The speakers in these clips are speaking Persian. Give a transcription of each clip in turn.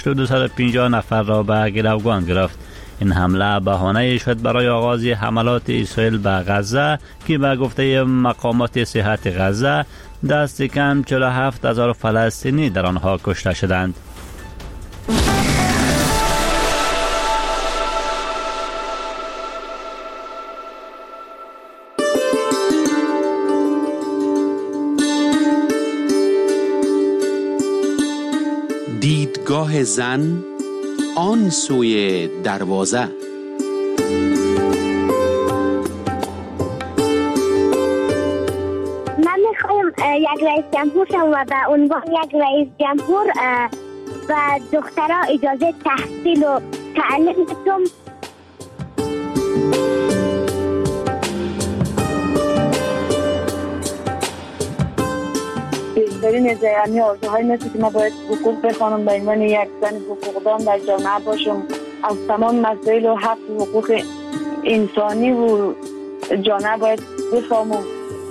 250 نفر را به گروگان گرفت. این حمله بهانه شد برای آغاز حملات اسرائیل به غزه که به گفته مقامات صحت غزه دست کم 47,000 فلسطینی در آنها کشته شدند. دیدگاه زن آن سوی دروازه. من میخوایم یک رئیس جمهور شم و به عنوان یک رئیس جمهور و دخترها اجازه تحصیل و تعلیم بدم. بیشترین آرزوهای مثل که ما باید حقوق بخوانم به عنوان یک زن حقوقدان در جامعه باشم، از تمام مسائل و حق و حقوق انسانی و جامعه باید بفهمم.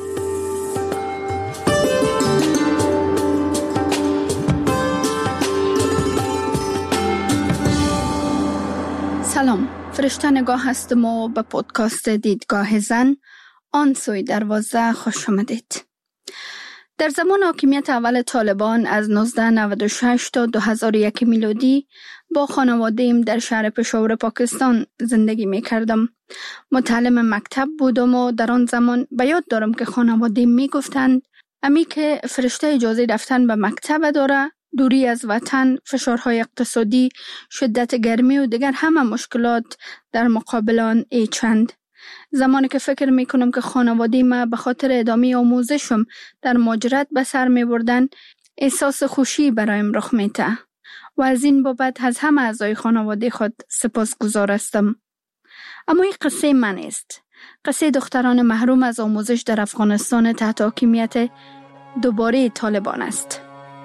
سلام، فرشته نگاه هستم و به پودکاست دیدگاه زن آن سوی دروازه خوش آمدید. در زمان حاکمیت اول طالبان از 1996 تا 2001 میلادی با خانواده‌ام در شهر پشاور پاکستان زندگی می کردم. متعلم مکتب بودم و در آن زمان به یاد دارم که خانواده‌ام می گفتند امی که فرشته اجازه رفتن به مکتب داره، دوری از وطن، فشارهای اقتصادی، شدت گرمی و دیگر همه مشکلات در مقابل آن چند. زمانی که فکر میکنم که خانواده ما به خاطر ادامه آموزشم در مهاجرت به سر میبردن، احساس خوشی برایم رخ میده و از این بابت از همه اعضای خانواده خود سپاسگزار هستم. اما این قصه من است. قصه دختران محروم از آموزش در افغانستان تحت حاکمیت دوباره طالبان است.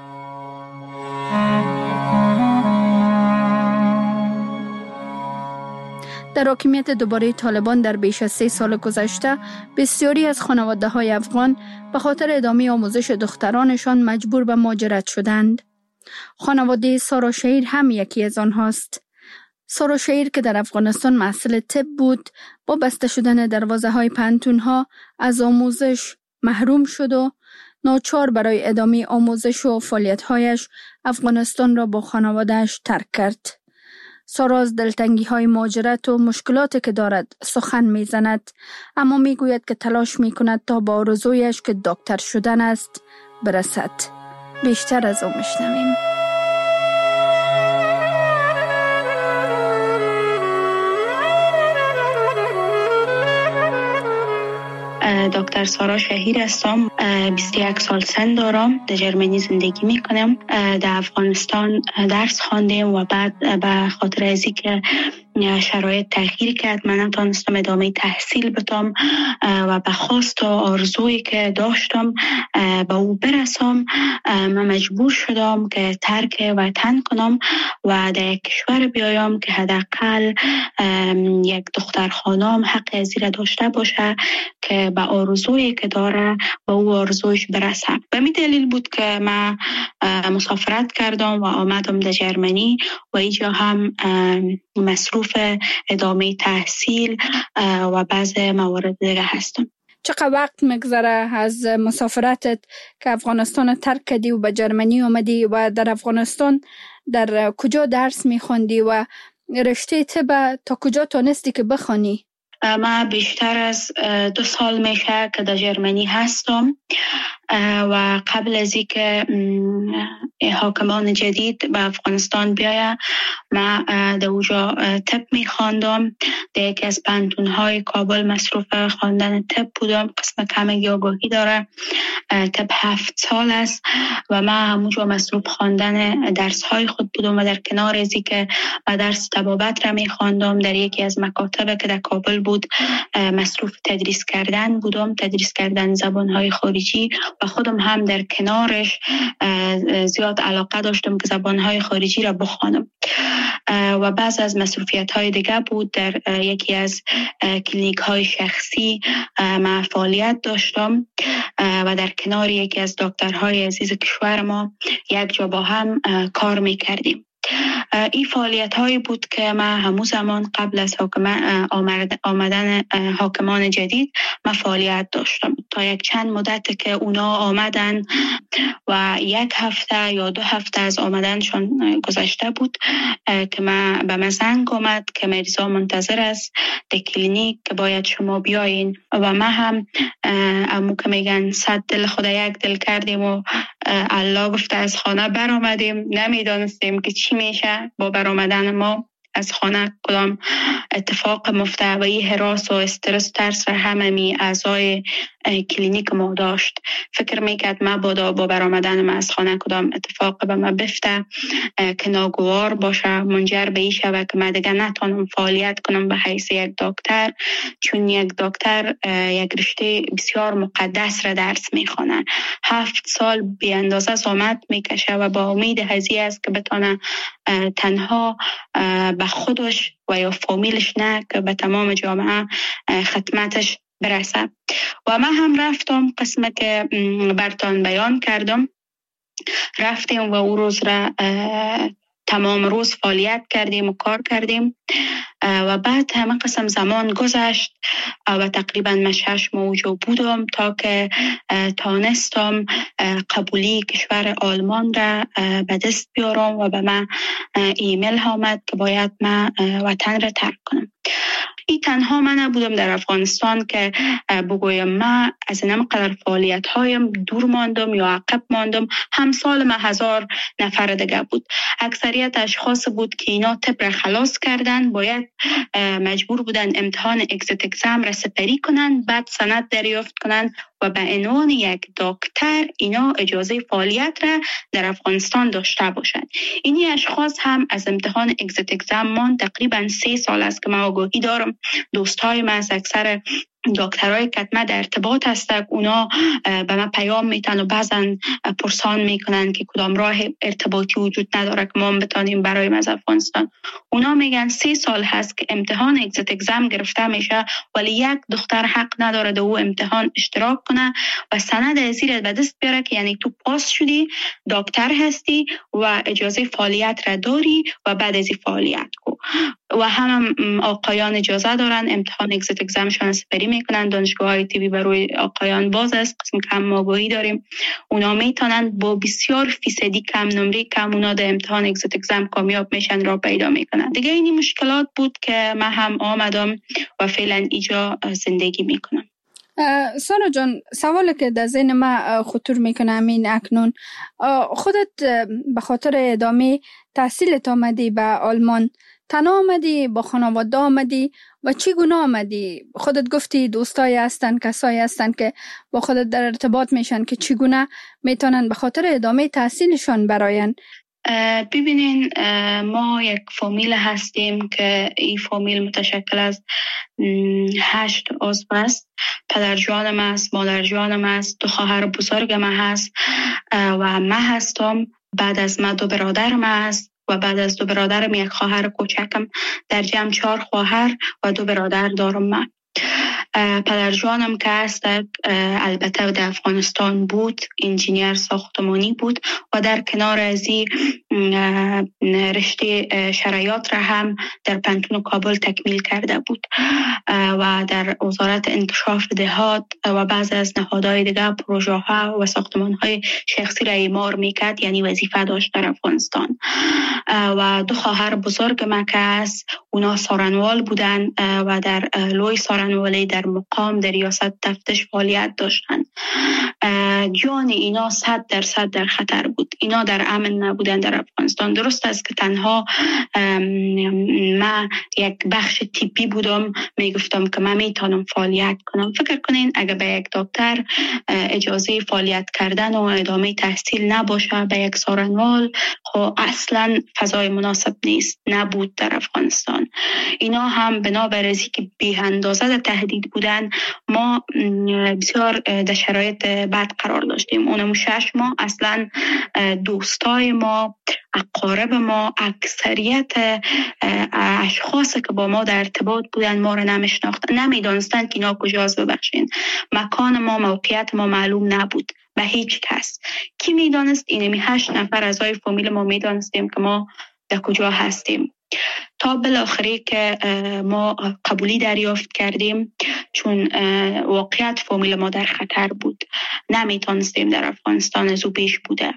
در حاکمیت دوباره طالبان در بیش از 3 سال گذشته بسیاری از خانواده‌های افغان به خاطر ادامه آموزش دخترانشان مجبور به مهاجرت شدند. خانواده سارا شهیر هم یکی از آنهاست. سارا شهیر که در افغانستان محصل طب بود، با بسته شدن دروازه‌های پانتون‌ها از آموزش محروم شد و ناچار برای ادامه آموزش و فعالیت‌هایش افغانستان را با خانواده‌اش ترک کرد. سارا از دلتنگی‌های مهاجرت و مشکلاتی که دارد سخن می‌زند، اما می‌گوید که تلاش می‌کند تا با آرزویش که دکتر شدن است برسد. بیشتر از او می‌شنویم. دکتر سارا شهیر هستم. 21 سال سن دارم. در جرمنی زندگی میکنم. در افغانستان درس خواندم و بعد به خاطر ازی که شرایط تغییر کرد من نتونستم ادامه تحصیل بدم و به خواست و آرزویی که داشتم به او برسم. من مجبور شدم که ترک وطن کنم و در یک کشور بیایم که حداقل یک دختر خانم حق ازی را داشته باشه که به آرزویی که داره به او آرزویش برسه. به می دلیل بود که من مسافرت کردم و آمدم در جرمنی و اینجا هم مصروف ادامه تحصیل و بعض موارد دیگه هستم. چقدر وقت مگذره از مسافرتت که افغانستان ترک کردی و به جرمنی اومدی و در افغانستان در کجا درس میخوندی و رشته طب تا کجا تونستی که بخوانی؟ من بیشتر از 2 سال میشه که در جرمنی هستم و قبل از اینکه حاکمان جدید به افغانستان بیاید من در اونجا طب میخواندم. در یکی از پانتون‌های کابل مصروف خواندن طب بودم. قسم کمی آگاهی داره. طب 7 سال است و من همونجا مصروف خواندن درس‌های خود بودم و در کنار از اینکه درس طبابت را میخواندم در یکی از مکاتب که در کابل بود مصروف تدریس کردن بودم، تدریس کردن زبان‌های خارجی و خودم هم در کنارش زیاد علاقه داشتم که زبان‌های خارجی را بخوانم. و بعض از مصروفیت‌های دیگه بود. در یکی از کلینیک‌های شخصی من فعالیت داشتم و در کنار یکی از دکترهای عزیز کشور ما یک جا با هم کار می‌کردیم. این فعالیت هایی بود که من همون زمان قبل از آمدن حاکمان جدید من فعالیت داشتم. تا یک چند مدت که اونا آمدن و 1 هفته یا 2 هفته از آمدنشون گذشته بود که من به من زنگ آمد که مریضا منتظر است در کلینیک که باید شما بیاین و من هم امو که میگن 100 دل خدا یک دل کردیم و الله گفته از خانه بر آمدیم. نمیدانستیم که چی میشه با بر آمدن ما از خانه، کدام اتفاق مفته و این هراس و استرس و ترس را همه می اعضای کلینیک ما داشت. فکر میکرد ما با برآمدن ما از خانه کدام اتفاق به ما بفته که ناگوار باشه، منجر به این شود که من دیگه نتونم فعالیت کنم به حیث یک دکتر، چون یک دکتر یک رشته بسیار مقدس را درس میخونه. 7 سال بی اندازه زحمت میکشه و با امید هزی است که بتونه تنها به خودش و یا فامیلش نه که به تمام جامعه خدمتش برسه. و من هم رفتم قسمه که برتان بیان کردم، رفتیم و او روز را تمام روز فعالیت کردیم و کار کردیم و بعد همه قسم زمان گذشت و تقریبا من 6 ماه اونجا بودم تا که تانستم قبولی کشور آلمان را به دست بیارم و به من ایمیل آمد که باید من وطن را ترک کنم. این تنها من نبودم در افغانستان که بگویم من از این قدر فعالیت هایم دور ماندم یا عقب ماندم. همسال من 1000 نفر دیگه بود. اکثریت اشخاص بود که اینا طب را خلاص کردن، باید مجبور بودن امتحان اگزیت اگزام را سپری کنن، بعد سند دریافت کنن و به عنوان یک دکتر اینا اجازه فعالیت را در افغانستان داشته باشند. اینی اشخاص هم از امتحان اگزیت اگزام من تقریبا 3 سال است که من آگاهی دارم. دوستای من از اکثر دکترای کتمه در ارتباط هستند، اونا به من پیام میتن و بعضن پرسان میکنن که کدام راه ارتباطی وجود نداره که ما بتانیم برایم از افغانستان. اونا میگن 3 سال هست که امتحان اگزیت اگزام گرفته میشه ولی یک دختر حق نداره در او امتحان اشتراک کنه و سند ازیر به دست بیاره که یعنی تو پاس شدی، دکتر هستی و اجازه فعالیت را داری و بعد از فعالیت کو. و هم آقایان اجازه دارن امتحان اگزیت اگزامشون سپری میکنن. دانشگاه‌های تیوی برای آقایان باز است، قسم کم آگاهی داریم. اونا میتونن با بسیار فیصدی کم نمره کم اونا در امتحان اگزیت اگزام کامیاب میشن را پیدا میکنن. دیگه اینی مشکلات بود که من هم آمدم و فعلا اینجا زندگی میکنم. سانا جان، سوالی که در ذهن من خطور میکنه همین اکنون، خودت به خاطر ادامه تحصیلت آمدی به آلمان، تنها آمدی با خانواده آمدی و چگونه آمدی؟ خودت گفتی دوستایی هستن، کسایی هستن که با خودت در ارتباط میشن که چگونه میتونن به خاطر ادامه تحصیلشان براین؟ ببینین، ما یک فامیل هستیم که این فامیل متشکل از 8 عضو است. پدر جانم است، مادر جانم است، 2 خواهر بزرگم هست و من هستم. بعد از من 2 برادرم است و بعد از 2 برادرم 1 خواهر کوچکم. در جمع 4 خواهر و 2 برادر دارم من. پدر جانم که هست البته در افغانستان بود، انجینیر ساختمانی بود و در کنار از این رشته شرایط را هم در پنتون کابل تکمیل کرده بود و در وزارت انکشاف دهات و بعض از نهادهای دیگر پروژه ها و ساختمان های شخصی را اعمار میکرد، یعنی وظیفه داشت در افغانستان. و 2 خواهر بزرگ من که هست اونا سارنوال بودن و در لوی سارنوالی در مقام در ریاست تفتیش فعالیت داشتن. جان اینا 100% در خطر بود. اینا در امن نبودن در افغانستان. درست است که تنها من یک بخش تیپی بودم، میگفتم که من میتونم فعالیت کنم. فکر کنین اگر به یک دکتر اجازه فعالیت کردن و ادامه تحصیل نباشه به یک سارنوال، خب اصلا فضای مناسب نیست، نبود در افغانستان. اینا هم بنابر از اینکه بی اندازه تهدید بودن، ما بسیار در شرایط بد قرار داشتیم. اونم 6 ماه اصلا دوستای ما، اقارب ما، اکثریت اشخاصی که با ما در ارتباط بودن ما رو نمیشناختن، نمیدانستن که اینا کجاست. ببخشین، مکان ما، موقعیت ما معلوم نبود به هیچ کس. کی میدانست؟ اینمی 8 نفر اعضای فامیل ما میدانستیم که ما در کجا هستیم. تا بالاخره که ما قبولی دریافت کردیم، چون واقعیت فامیل ما در خطر بود، نمیتونستیم در افغانستان از او پیش بوده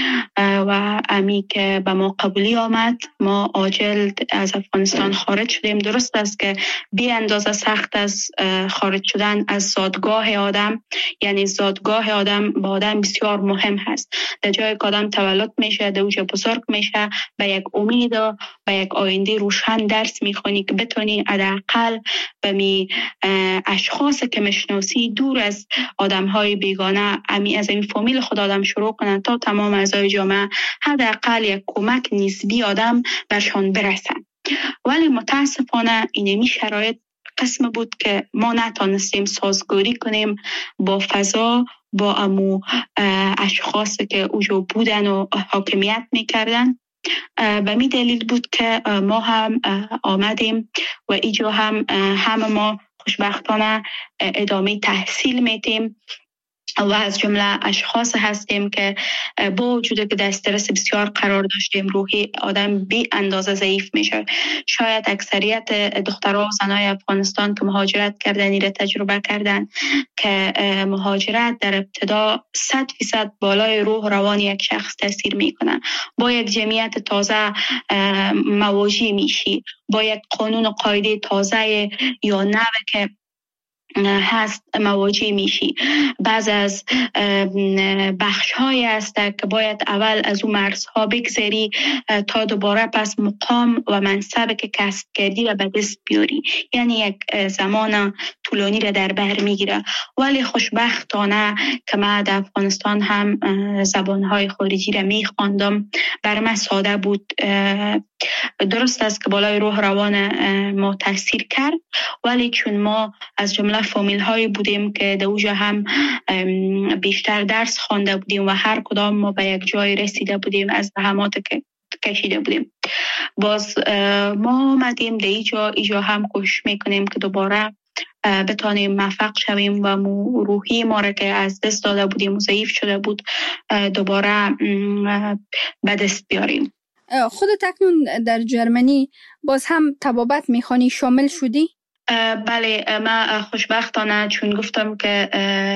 و امی که به ما قبولی آمد، ما عاجل از افغانستان خارج شدیم. درست است که بی اندازه سخت از خارج شدن از زادگاه آدم، یعنی زادگاه آدم با آدم بسیار مهم هست. در جایی که آدم تولد میشه، در اوج بزرگ میشه، به یک امید و به یک آینده روشن درس میخونی که بتونی حداقل به می اشخاص که مشناسی دور از آدمهای بیگانه، از این فامیل خود آدم شروع کنن تا تمام اعضای جامعه حداقل یک کمک نسبی آدم برشان برسن. ولی متاسفانه اینمی شرایط قسم بود که ما نتانستیم سازگاری کنیم با فضا، با امو اشخاص که اوجا بودن و حاکمیت میکردن. به می دلیل بود که ما هم آمدیم و اینجا هم ما خوشبختانه ادامه تحصیل میدیم و از جمله اشخاص هستیم که با وجود که در استرس بسیار قرار داشتیم، روحی آدم بی اندازه ضعیف میشه. شاید اکثریت دخترها و زنای افغانستان که مهاجرت کردن این را تجربه کردن که مهاجرت در ابتدا 100% بالای روح روان یک شخص تاثیر میکنه. با یک جمعیت تازه مواجه میشی، با یک قانون و قاعده تازه یا نوع که هست مواجه میشی. بعض از بخش های هست که باید اول از اون مرزها بگذری تا دوباره پس مقام و منصب که کسب کردی و به دست بیاری، یعنی یک زمان طولانی را در بر میگیره. ولی خوشبختانه که من در افغانستان هم زبانهای خارجی را میخواندم، بر من ساده بود. درست است که بالای روح روان ما تاثیر کرد، ولی چون ما از جمله فامیل هایی بودیم که در اوجا هم بیشتر درس خوانده بودیم و هر کدام ما به یک جای رسیده بودیم، از زحمات که کشیده بودیم، باز ما آمدیم در اینجا هم کوشش میکنیم که دوباره بتانیم موفق شویم و روحی ما را که از دست داده بودیم و ضعیف شده بود دوباره به دست بیاریم. خودت اکنون در جرمنی باز هم طبابت میخوانی، شامل شدی؟ بله، من خوشبختانه چون گفتم که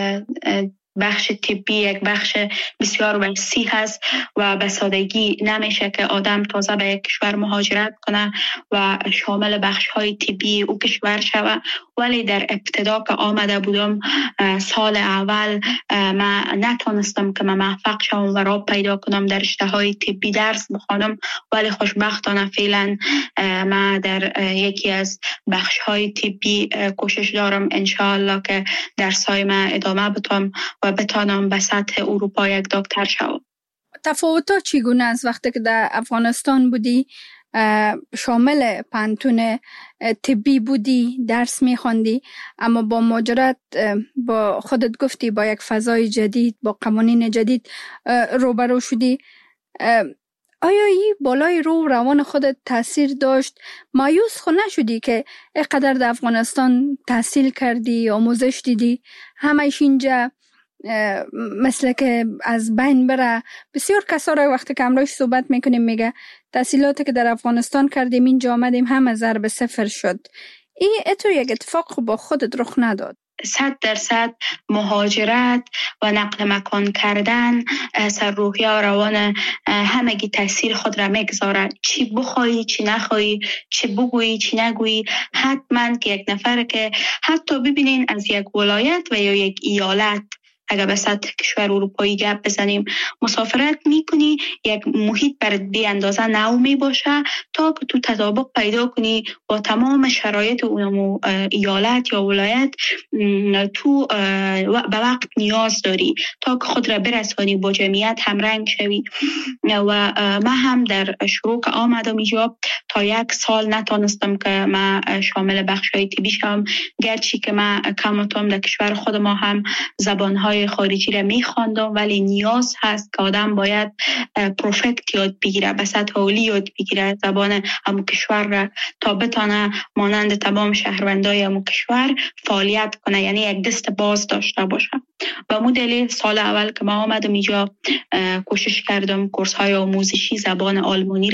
بخش طبی یک بخش بسیار وسیع هست و به سادگی نمیشه که آدم تازه به یک کشور مهاجرت کنه و شامل بخش های طبی او کشور شود. ولی در ابتدا که آمده بودم سال اول من نتونستم که من موفق شوم و راه پیدا کنم در رشته های طبی درس بخوانم، ولی خوشبختانه فعلا من در یکی از بخش های طبی کوشش دارم انشاءالله که درسای من ادامه بدم و بتانم به سطح اروپا یک دکتر شوم. تفاوت‌ها چگونه است وقتی که در افغانستان بودی، شامل پانتون طبی بودی، درس می‌خواندی، اما با مهاجرت با خودت گفتی با یک فضای جدید، با قوانین جدید روبرو شدی، آیا این بالای روح روان خودت تاثیر داشت؟ مایوس خود نشدی که اینقدر در افغانستان تحصیل کردی، آموزش دیدی، همه‌اش اینجا مثل که از بین بره؟ بسیار کسا را وقتی که امروز صحبت میکنیم میگه تحصیلاتی که در افغانستان کردیم اینجا آمدیم همه ضرب صفر شد. تو یک اتفاق با خودت رخ نداد؟ 100% مهاجرت و نقل مکان کردن سر روحی و روان همگی تاثیر خود را میگذاره. چی بخوایی چی نخوایی، چی بگویی چی نگویی، حتما که یک نفر که حتی ببینین از یک ولایت و یا یک ایالت اگر به سطح کشور اروپایی گپ بزنیم مسافرت میکنی، یک محیط برات بی اندازه نو می باشه تا که تو تطابق پیدا کنی با تمام شرایط اون ایالت یا ولایت. تو به وقت نیاز داری تا که خود را برسانی با جمعیت همرنگ شوی. و من هم در شروع که آمدم اینجا تا 1 سال نتونستم که من شامل بخش‌های طبی شم، گرچه که من کماتم در کشور خود ما هم زبان‌های خارجی را می‌خواندم، ولی نیاز هست که آدم باید پروفکت یاد بگیره، به سطح عالی یاد بگیره زبان همون کشور را تا بتونه مانند تمام شهروندای همون کشور فعالیت کنه، یعنی یک دست باز داشته باشه. و مو دلیل سال اول که ما آمدم اینجا کوشش کردم کورس‌های آموزشی زبان آلمانی را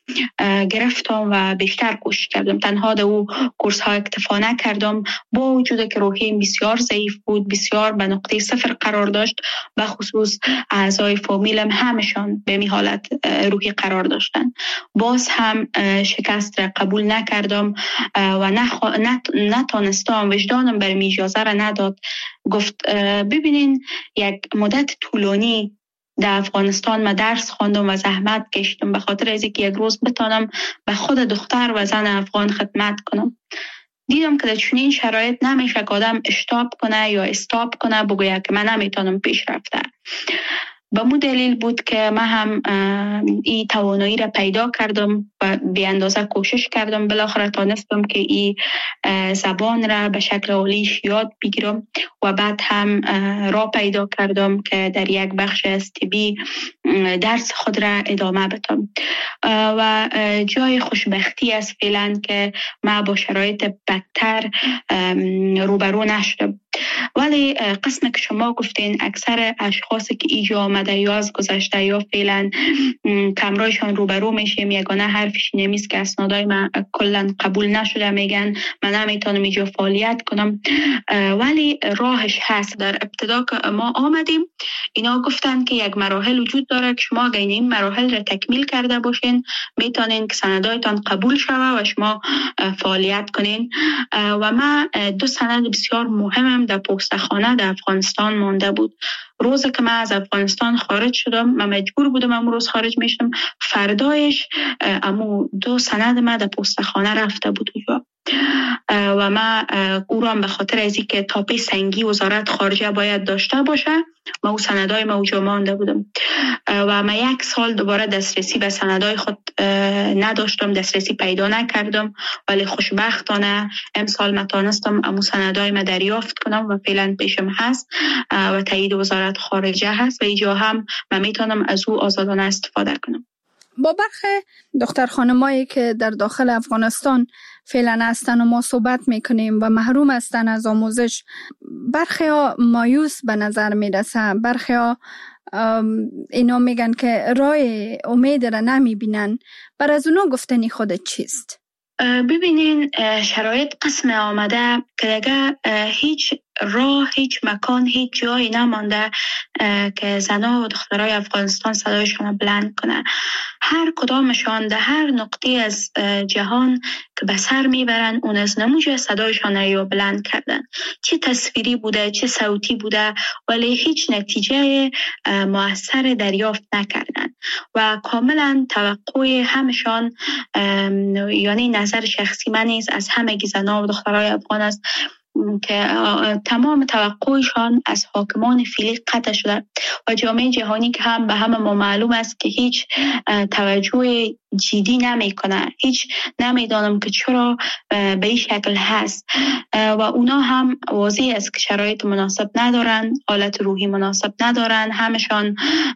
گرفتم و بیشتر کوشش کردم. تنها در او کورس ها اکتفا نکردم، با وجود که روحیم بسیار ضعیف بود، بسیار به نقطه صفر قرار داشت، به خصوص اعضای فامیلم همشان به می حالت روحی قرار داشتن. باز هم شکست را قبول نکردم و نتانستم، وجدانم برام اجازه را نداد. گفت ببینین یک مدت طولانی در افغانستان ما درس خواندم و زحمت کشیدم به خاطر از اینکه یک روز بتانم به خود دختر و زن افغان خدمت کنم. دیدم که در چنین شرایط نمیشه که آدم اشتاب کنه یا استاپ کنه، بگوید که من نمیتونم پیش رفته. به مو دلیل بود که من هم این توانایی را پیدا کردم و به اندازه کوشش کردم. بالاخره تانستم که این زبان را به شکل عالیش یاد بگیرم و بعد هم راه پیدا کردم که در یک بخش از طبی درس خود را ادامه بدم و جای خوشبختی است فعلا که من با شرایط بدتر روبرو نشدم. ولی قسم که شما گفتین اکثر اشخاصی که اینجا آمده یا از گذشته یا فعلا کمرایشان روبرو میشیم، یگانه حرفش نمیست که اسنادای من کلا قبول نشده، میگن من نمیتونم اینجا فعالیت کنم. ولی راهش هست. در ابتدا که ما آمدیم اینا گفتن که یک مراحل وجود داره که شما اگه این مراحل را تکمیل کرده باشین میتونین که سندایتان قبول شوه و شما فعالیت کنین. و من 2 سند بسیار مهمم در پستخانه در افغانستان مانده بود. روزی که من از افغانستان خارج شدم، من مجبور بودم امو روز خارج میشم، فردایش امو 2 سند من در پستخانه رفته بود و من او را به خاطر از اینکه تاپه سنگی وزارت خارجه باید داشته باشه، من او سندای موجود مانده بودم و من 1 سال دوباره دسترسی به سندای خود نداشتم، دسترسی پیدا نکردم. ولی خوشبختانه امسال من تانستم امو سندای من دریافت کنم و فعلا پیشم هست و تایید وزارت خارجه هست و اینجا هم من میتونم از او آزادانه استفاده کنم. با برخی دختر خانمایی که در داخل افغانستان فعلا هستن و ما صحبت میکنیم و محروم هستن از آموزش، برخی ها مایوس به نظر میرسه، برخی ها اینا میگن که راه امید را نمیبینن. بر از اونا گفتنی خودت چیست؟ ببینین شرایط قسم آمده که دیگه هیچ راه، هیچ مکان، هیچ جایی نمانده که زنها و دخترای افغانستان صدایشان بلند کنه. هر کدامشان در هر نقطه از جهان که به سر میبرن اون از نموجه صدایشان رو بلند کردن، چه تصویری بوده چه صوتی بوده، ولی هیچ نتیجه مؤثر دریافت نکردن و کاملا توقع همشان، یعنی نظر شخصی من نیست، از همه زنها و دخترای افغان است که تمام توقعشان از حاکمان فعلی قطع شده و جامعه جهانی که هم به همه ما معلوم است که هیچ توجه جدی نمیکنه، هیچ نمیدانم که چرا به این شکل هست و اونا هم واضح است که شرایط مناسب ندارن، حالت روحی مناسب ندارن، همشان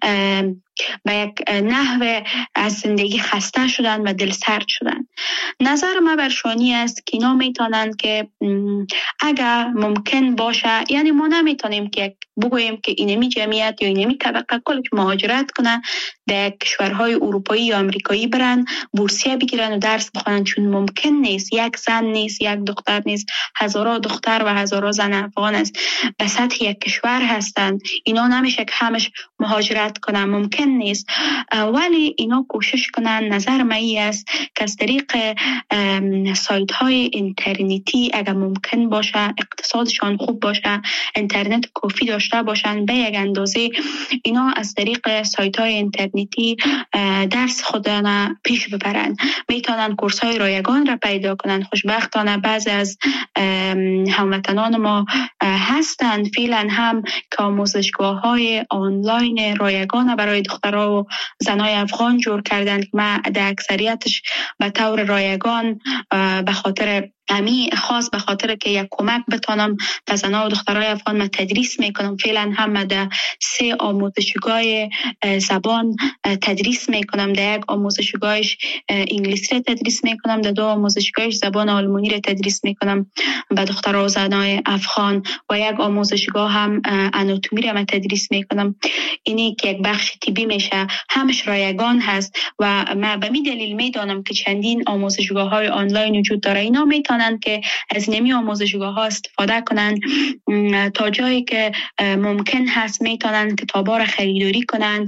به یک نحو از زندگی خسته شدن و دل سرد شدن. نظر من برشانی است که اینا میتونن که اگر ممکن باشه، یعنی ما نمیتونیم که بگوییم که اینمی جمعیت یا اینمی طبقه کلش مهاجرت کنن در کشورهای اروپایی یا امریکایی برن بورسیه بگیرن و درس بخونن، چون ممکن نیست. یک زن نیست، یک دختر نیست، هزارها دختر و هزارها زن افغان است به سطح یک کشور هستند. اینا نمیشه که همش مهاجرت کنن، ممکن نیست. ولی اینا کوشش کنن. نظر من است که از طریق سایت های اینترنتی اگر ممکن باشه، اقتصادشان خوب باشه، اینترنت کافی داشته باشن، به یک اندازه اینا از طریق سایت های اینترنتی درس خودشان پیش ببرن، میتونن کورس های رایگان را پیدا کنن. خوشبختانه بعضی از هموطنان ما هستند فعلا هم که آموزشگاه های آنلاین رایگان برای دخترها و زنای افغان جور کردن که من در اکثریتش به طور رایگان به خاطر همی خاص به خاطر که یک کمک بتانم به زنان و دخترای افغان من تدریس میکنم. فعلا هم در 3 آموزشگاه زبان تدریس میکنم. در یک آموزشگاهش انگلیسی را تدریس میکنم، در 2 آموزشگاهش زبان آلمانی را تدریس میکنم به دخترها و زنای افغان و یک آموزشگاه هم آناتومی را من تدریس میکنم. اینی که یک بخش طبی میشه، همش رایگان هست و من به می دلیل میدانم که چندین آموزشگاه های آنلاین وجود داره. اینا میتونن که از نمی آموزشگاه ها استفاده کنن تا جایی که ممکن هست. میتونن کتاب ها را خریداری کنن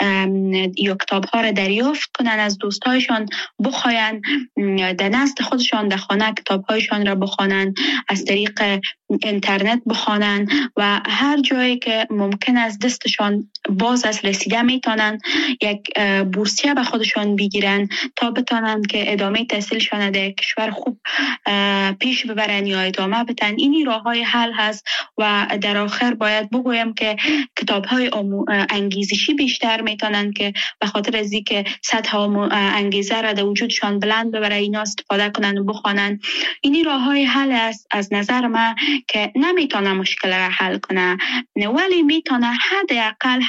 یا کتاب ها را دریافت کنن از دوستایشان، بخواین در نزد خودشان در خانه کتاب هایشان را بخوانن، از طریق اینترنت بخوانن و هر جایی که ممکن است دستشان باز از رسیده میتونن یک بورسیه به خودشان بگیرن تا بتونن که ادامه تحصیلشان در کشور خوب پیش ببرن یا ادامه بدن. اینی راه های حل هست و در آخر باید بگویم که کتاب های انگیزشی بیشتر میتونن که به خاطر از اینکه سطح انگیزه را در وجودشان بلند ببره اینا استفاده کنن و بخوانن. اینی راه های حل است از نظر من که نمیتونه مشکل را حل کنه ولی میتونه حداقل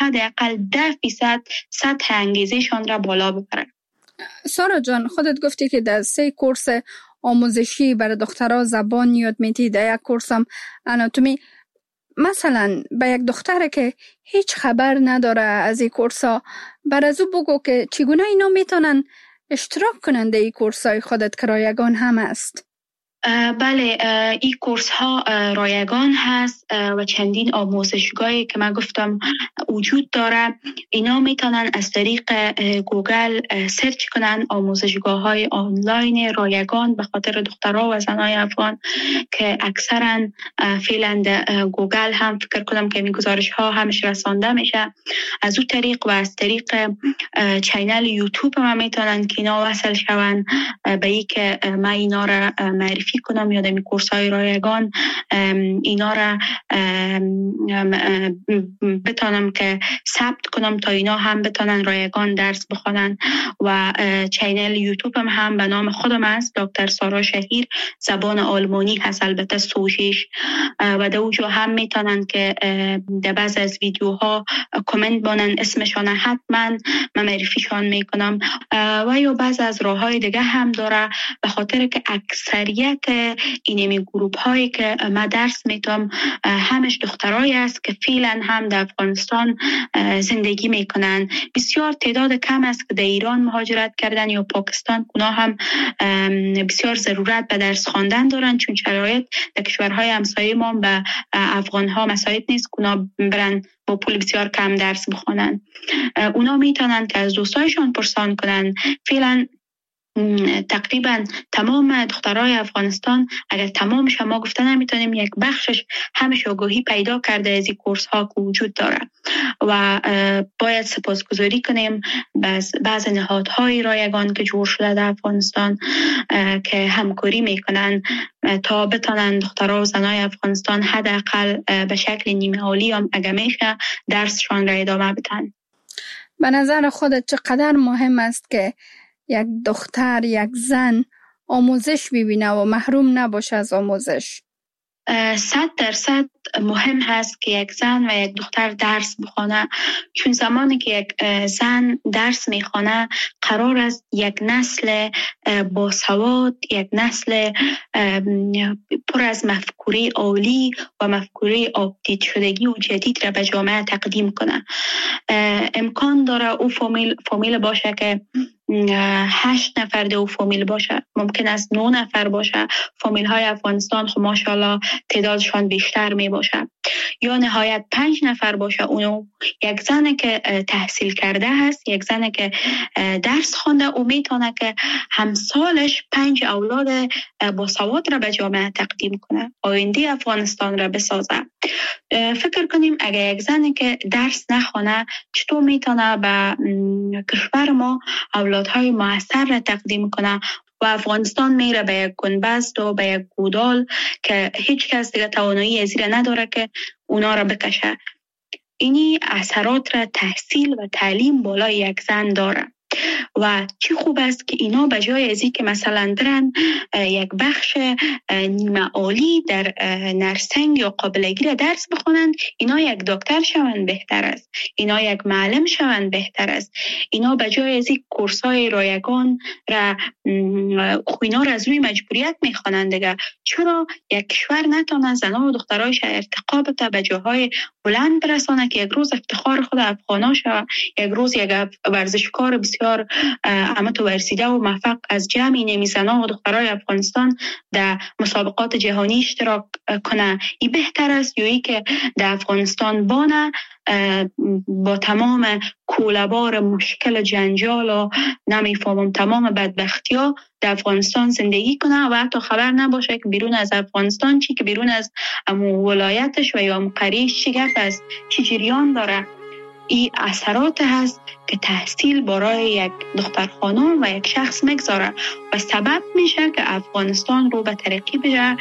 10% سطح انگیزشان را بالا ببره. سارا جان، خودت گفتی که در 3 کورس آموزشی برای دخترها زبان یاد میدی، در 1 کورس هم آناتومی. مثلا به یک دختره که هیچ خبر نداره از این کورس ها، بر از او بگو که چگونه اینا میتونن اشتراک کنن در این کورس های خودت که رایگان هم است؟ بله، این کورس ها رایگان هست و چندین آموزشگاهی که من گفتم وجود داره. اینا میتونن از طریق گوگل سرچ کنن آموزشگاه های آنلاین رایگان به خاطر دخترها و زنای افغان که اکثرا فعلا گوگل هم فکر کنم که این گزارش ها همش رسانده میشه. از اون طریق و از طریق چینل یوتیوب هم میتونن که اینا وصل شون به این که من اینا را معرفی کنم یا در کورس های رایگان اینا را بتونم که ثبت کنم تا اینا هم بتونن رایگان درس بخونن. و چینل یوتیوب هم به نام خودم است، دکتر سارا شهیر، زبان آلمانی هست البته سوشیش و در اونجا هم میتونن که در بعض از ویدیوها کامنت بانن اسمشان حتما من معرفیشان میکنم. و یا بعض از راه های دیگه هم داره به خاطر که اکثریت اینمی گروپ هایی که من درس میتونم همش دخترایی است که فعلا هم در افغانستان زندگی میکنن. بسیار تعداد کم است که در ایران مهاجرت کردن یا پاکستان. اونا هم بسیار ضرورت به درس خواندن دارن چون شرایط در کشورهای همسایه ما به افغان ها مساعد نیست که اونا برن با پول بسیار کم درس بخونن. اونا میتونن که از دوستایشان پرسان کنن. فعلا تقریبا تمام دخترای افغانستان، اگر تمامش ما گفته نمیتونیم، یک بخشش همش آگاهی پیدا کرده از این کورس ها که وجود داره و باید سپاسگزاری کنیم بعض نهادهای رایگان که جور شده در افغانستان که همکاری میکنن تا بتونن دخترها و زنای افغانستان حداقل به شکل نیمه عالی هم اگه میشه درسشان را ادامه بدن. به نظر خودت چقدر مهم است که یک دختر، یک زن آموزش ببینه و محروم نباشه از آموزش؟ 100% مهم هست که یک زن و یک دختر درس بخونه، چون زمانی که یک زن درس میخونه قرار است یک نسل باسواد، یک نسل پر از مفکوره عالی و مفکوره آپدیت شدگی و جدید را به جامعه تقدیم کنه. امکان داره او فامیل باشه که 8 نفر دو فامیل باشه، ممکن است 9 نفر باشه. فامیل های افغانستان خب ماشاءالله تعدادشان بیشتر می باشه. یا نهایت 5 نفر باشه. اونو یک زن که تحصیل کرده هست، یک زن که درس خونده، او میتونه که همسالش 5 اولاد باسواد را به جامعه تقدیم کنه، آینده افغانستان را بسازه. فکر کنیم اگر یک زن که درس نخونه چطور میتونه به کشور ما اولادهای موثر را تقدیم کنه و افغانستان میره به یک گنبست و به یک گودال که هیچ کس دیگه توانایی از این نداره که اونا را بکشه. اینی اثرات را تحصیل و تعلیم بالای یک زن داره. و چی خوب است که اینا به جای از این که مثلا برن یک بخش نیمه عالی در نرسنگ یا قابلگی را درس بخونند، اینا یک دکتر شوند بهتر است، اینا یک معلم شوند بهتر است. اینا به جای از این کورس‌های رایگان را اینا را از روی مجبوریت میخوانند دیگه. چرا یک کشور نتونه زنان و دخترایش ارتقا بده، به جاهای بلند برسانه که یک روز افتخار خود افغانا شود، یک روز یک ورزشکار بسیار متوسطه و موفق از جمع نمی زنان و دخترای افغانستان در مسابقات جهانی اشتراک کنه. این بهتر است یا ای که در افغانستان بانه با تمام کوله‌بار مشکل جنجال و نمیفهمم تمام بدبختی ها در افغانستان زندگی کنه و حتی خبر نباشه که بیرون از افغانستان چی، که بیرون از ولایتش و یا قریش چی گپ است، چی جریان داره. این اثرات هست که تحصیل برای یک دختر خانم و یک شخص مگذاره و سبب میشه که افغانستان رو به ترقی بره.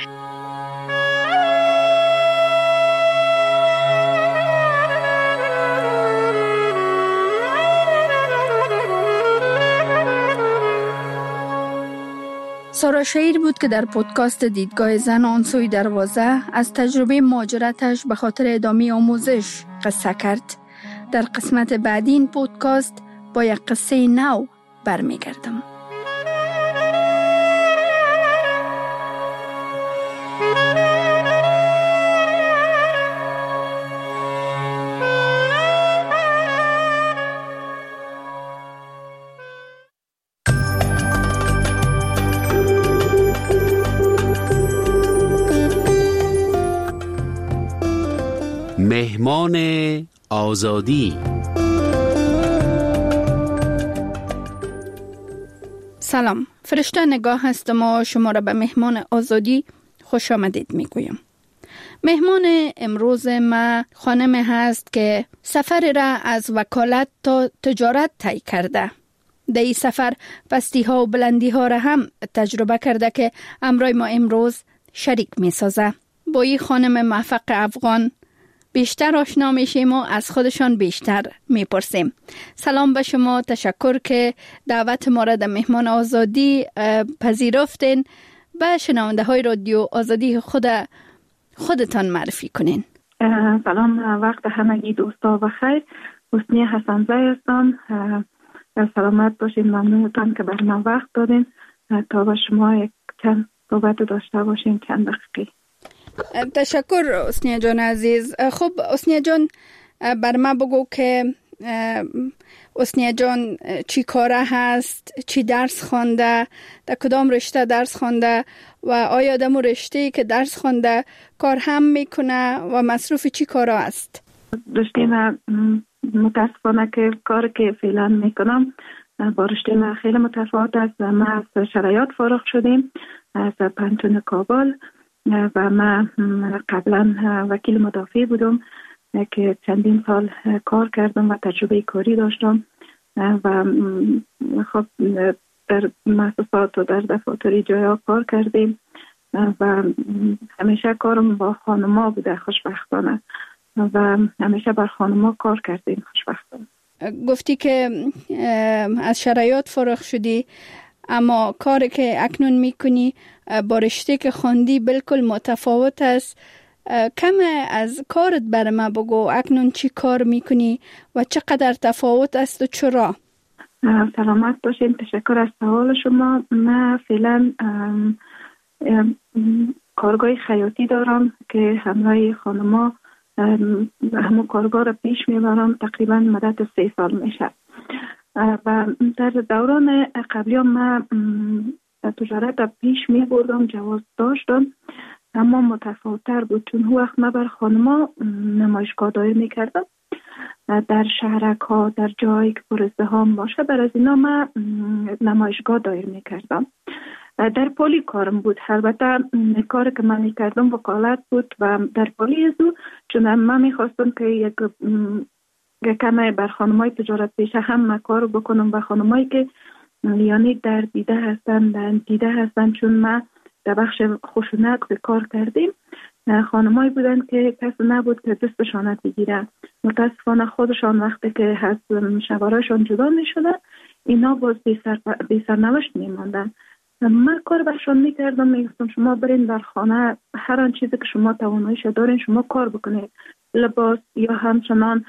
سارا شهیر بود که در پودکاست دیدگاه زن آن سوی دروازه از تجربه مهاجرتش به خاطر ادامه آموزش قصه کرد. در قسمت بعدی این پودکاست با یک قصه نو برمیگردم. مهمان آزادی. سلام، فرشته نگاه هستم و شما را به مهمان آزادی خوش آمدید میگویم. مهمان امروز ما خانم هست که سفر را از وکالت تا تجارت طی کرده. در این سفر پستی ها و بلندی ها را هم تجربه کرده که همراه ما امروز شریک می سازه. با این خانم موفق افغان بیشتر آشنا میشیم و از خودشان بیشتر میپرسیم. سلام به شما، تشکر که دعوت ما را در مهمان آزادی پذیرفتین. به شنونده های رادیو آزادی خودتان معرفی کنین. سلام، وقت همگی دوستا بخیر. حسنی حسن‌زی هستم. سلامت باشین، ممنونتان که بر من وقت دادین تا با شما یک چند صحبت داشته باشیم، چند دقیقه. تشکر حسنیه جان عزیز. خب حسنیه جان، بر ما بگو که حسنیه جان چی کاره هست، چی درس خونده، در کدام رشته درس خونده و آیا در رشته که درس خونده کار هم میکنه و مصروف چی کارا است؟ رشته من متاسفانه که کار که فعلا میکنم با رشته من خیلی متفاوت است. ما از شرایط فارغ شدیم از پانتون کابل و من قبلا وکیل مدافع بودم که چندین سال کار کردم و تجربه کاری داشتم و خب در مؤسسات و در دفاتر جایا کار کردیم و همیشه کارم با خانما بوده خوشبختانه و همیشه بر خانما کار کردیم خوشبختانه. گفتی که از شرایط فارغ شدی، اما کاری که اکنون میکنی با رشته که خوندی بالکل متفاوت است. کم از کارت بر ما بگو، اکنون چی کار میکنی و چقدر تفاوت است و چرا؟ سلامت باشین، تشکر از سوال شما. من فعلا کارگاه خیاطی دارم که همراه خانما همون کارگاه را پیش میبرم. تقریبا مدت 3 سال میشه و در دوران قبلی من تجارت پیش می بردم، جواز داشتم، اما متفاوت‌تر بود چون هر وقت من بر خانما نمایشگاه دایر می کردم در شهرک ها، در جایی که پر ازدحام باشه، بر از اینا من نمایشگاه دایر می کردم. در پلی کارم بود. البته کاری که من می کردم وکالت بود و در پلی ازو چون من می خواستم که یک کمی بر خانمای تجارت پیشه هم کار بکنم و خانمایی که یعنی در دیده هستن چون ما در بخش خشونت کار کردیم. خانمایی بودن که کس نبود که دستشان بگیره. متاسفانه خودشان وقتی که از شوهرشان جدا می شدن اینا باز بی سرنوشت میماندن. من کار برشان میکردم، میگفتم شما برین در خانه هر آن چیزی که شما تواناییش دارین شما کار بکنید، لباس یا همچنان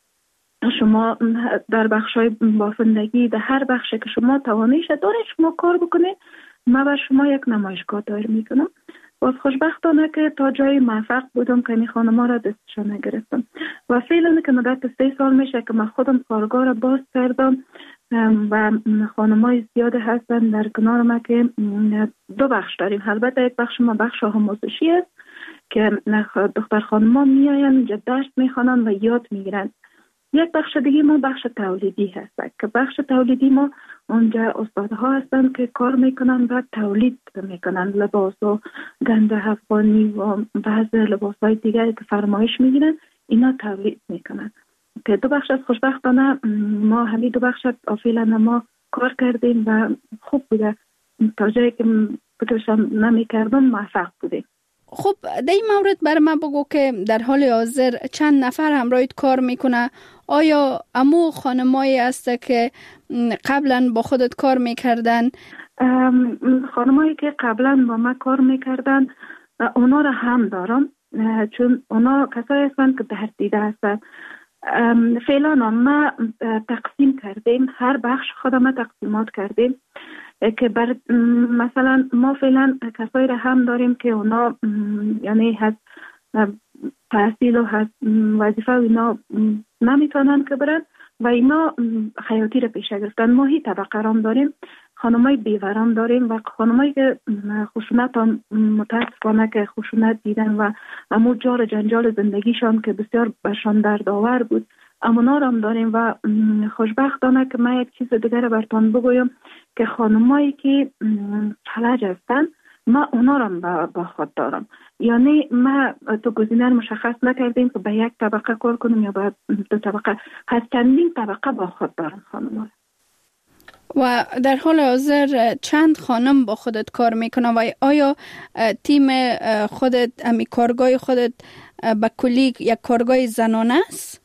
شما در بخشای بافندگی در هر بخشی که شما تواناییش دارین شما کار بکنید، من بر شما یک نمایشگاه دایر میکنم. باز خوشبختانه که تا جای موفق بودم که این خانم‌ها را دستشان نگرفتم و فعلا که مدت 3 سال میشه که من خودم کارگاه را باز کردم و خانم‌های زیاد هستن در کنار ما که 2 بخش داریم. البته یک بخش ما بخش آموزشی است که دختر خانم‌ها میاین اینجا درس میخوانن و یاد میگیرن. یک بخش دیگه ما بخش تولیدی هست که بخش تولیدی ما اونجا استادها هستن که کار میکنن و تولید میکنن، لباس و گنج افغانی و بعضی لباسهای دیگری که فرمایش میگیرن اینا تولید میکنن که 2 بخش از خوشبختانه ما همین 2 بخش فعلا ما کار کردیم و خوب بوده، تا جایی که فکرشم نمیکردم موفق بودیم. خب در این مورد بر من بگو که در حال حاضر چند نفر همراهت کار میکنه؟ آیا امو خانمایی است که قبلا با خودت کار میکردن؟ خانمایی که قبلا با من کار میکردن اونا را هم دارم، چون اونا کسایی هستند که در دیده هستند. فعلا ما تقسیم کردیم، هر بخش خودم تقسیمات کردیم که مثلا ما فعلا کسایی را هم داریم که اونا یعنی هست تحصیل و هست وظیفه و اینا نمیتونن که برن و اینا خیاطی را پیش گرفتن. ما هی طبقه رام داریم، خانمای بیورام داریم و خانمایی که خشونت هم متاسفانه که خشونت دیدن و امو جار جنجال زندگیشان که بسیار برشان دردآور بود امونا هم داریم. و خوشبختانه که من یک چیز دیگر براتون بگویم که خانمایی که فلج هستن ما اونا را با خود دارم، یعنی ما تو گزینه مشخص نکردیم که به یک طبقه کار کنیم یا به 2 طبقه، هر چندین طبقه با خود دارم خانم. و در حال حاضر چند خانم با خودت کار میکنه و آیا تیم خودت امی کارگاه خودت به کلی یک کارگاه زنانه است؟